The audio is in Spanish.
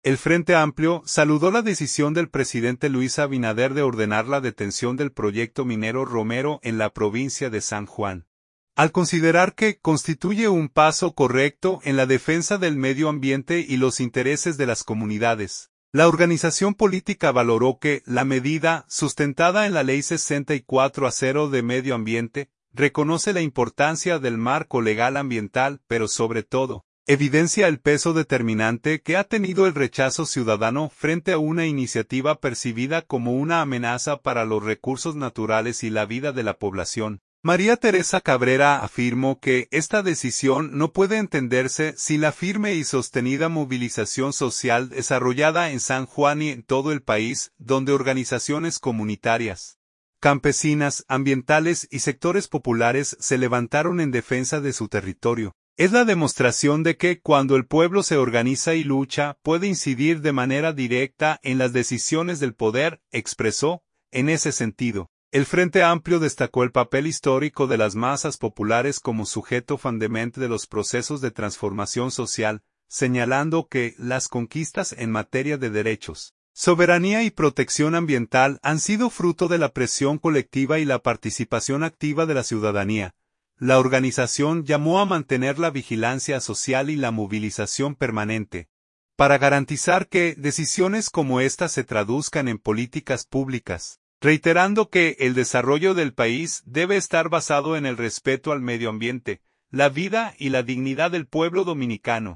El Frente Amplio saludó la decisión del presidente Luis Abinader de ordenar la detención del proyecto minero Romero en la provincia de San Juan, al considerar que constituye un paso correcto en la defensa del medio ambiente y los intereses de las comunidades. La organización política valoró que la medida, sustentada en la Ley 64A0 de Medio Ambiente, reconoce la importancia del marco legal ambiental, pero sobre todo, evidencia el peso determinante que ha tenido el rechazo ciudadano frente a una iniciativa percibida como una amenaza para los recursos naturales y la vida de la población. María Teresa Cabrera afirmó que esta decisión no puede entenderse sin la firme y sostenida movilización social desarrollada en San Juan y en todo el país, donde organizaciones comunitarias, campesinas, ambientales y sectores populares se levantaron en defensa de su territorio. Es la demostración de que cuando el pueblo se organiza y lucha, puede incidir de manera directa en las decisiones del poder, expresó. En ese sentido, el Frente Amplio destacó el papel histórico de las masas populares como sujeto fundamental de los procesos de transformación social, señalando que las conquistas en materia de derechos, soberanía y protección ambiental han sido fruto de la presión colectiva y la participación activa de la ciudadanía. La organización llamó a mantener la vigilancia social y la movilización permanente, para garantizar que decisiones como esta se traduzcan en políticas públicas, reiterando que el desarrollo del país debe estar basado en el respeto al medio ambiente, la vida y la dignidad del pueblo dominicano.